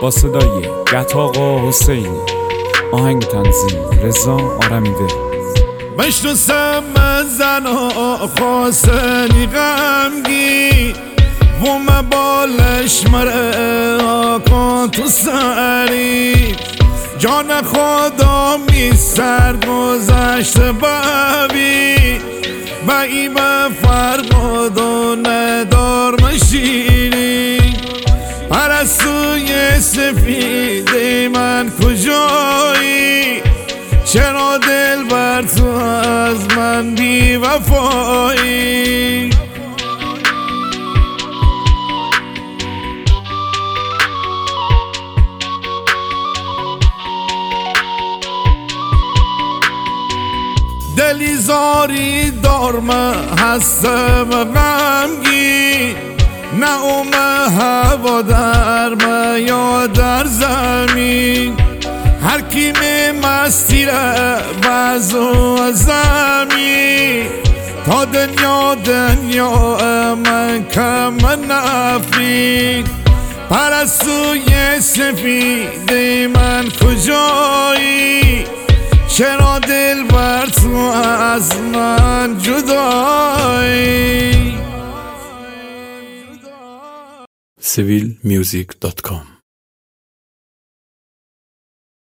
با صدای گتاقا حسینی، آهنگ تنظیم رضا آرمیده. بشناسم من زنها خواستنی غمگی و مبالش مره آکن تو سری جان خدا می سرگذشته ببی و ای به فرقاد و ندار مشینی پرستوی سفیده من کجایی چرا دل بر تو از من بی وفایی دلی زاری دارم هستم غمگی نه اوم هوا در ما یا در زمین هر کی می مستیره بازو زمین تا دنیا من کم نفی پرستوی سفیده من کجایی چرا دل بر تو از من جدایی civilmusic.com